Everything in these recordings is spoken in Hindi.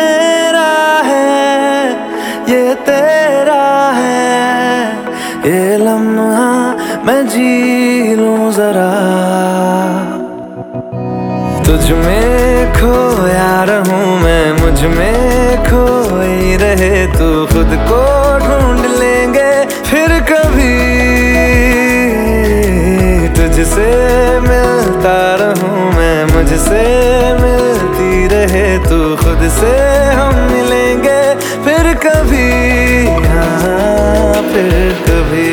मेरा है, ये तेरा है, ये लम्हा मैं जी लूं जरा। तुझ में खोया रहूं मैं, मुझ में खोई रहे तू, खुद को ढूंढ लेंगे फिर कभी। तुझसे मिलता रहूं मैं, मुझसे मिलती रहे तू, खुद से हम मिलेंगे फिर कभी, हाँ फिर कभी।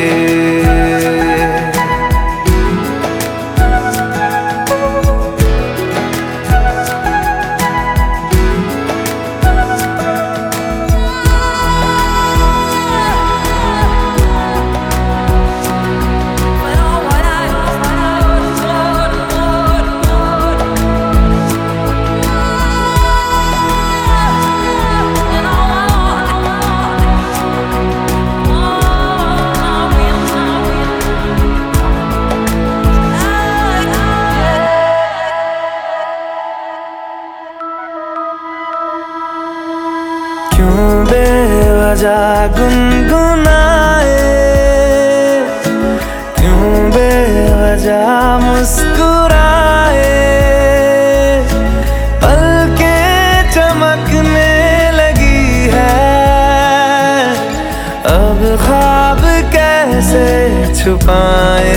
क्यों बेवजह गुनगुनाए, क्यों बेवजह मुस्कुराए, पलकें चमकने लगी है, अब ख्वाब कैसे छुपाए।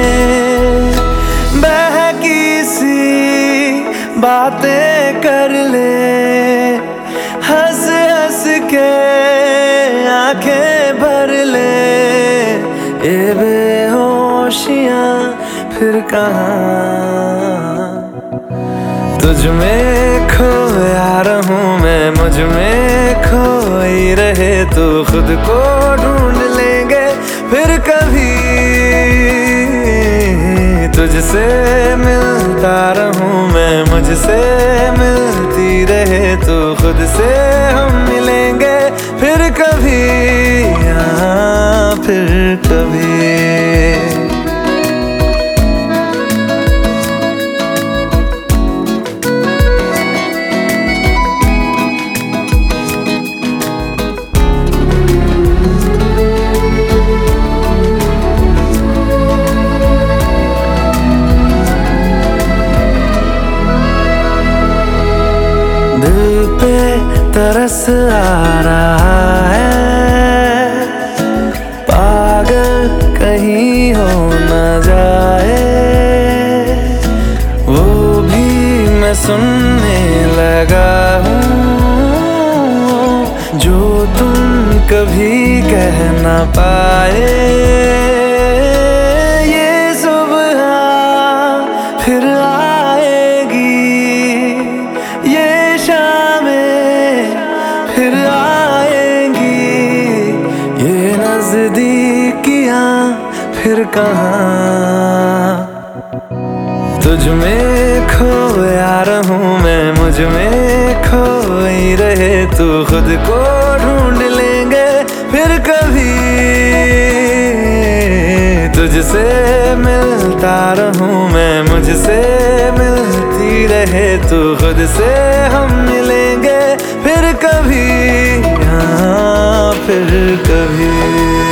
बहकी सी बातें कर ले, हंस हंस के आंखें भर ले, ये बेहोशियां फिर कहाँ। तुझ में खोया रहूं मैं, मुझ में खोई रहे तू, खुद को ढूंढ लेंगे फिर कभी। तुझसे मिलता रहूं मैं, मुझसे मिलती रहे तू, खुद से हम मिलेंगे फिर कभी, हाँ फिर कभी। दिल पे तरस आ रहा है, पागल कहीं हो न जाए, वो भी मैं सुनने लगा हूँ जो तुम कभी कह न पाए। ये सुबह फिर आएगी, ये शामें फिर आएंगी, ये नजदीकियां फिर कहाँ। तुझ में खोया रहूं मैं, मुझ में खोई रहे तू, खुद को ढूंढ लेंगे फिर कभी। तुझसे मिलता रहूं मैं, मुझसे मिलती रहे तू, खुद से हम मिलेंगे फिर कभी, हाँ फिर कभी।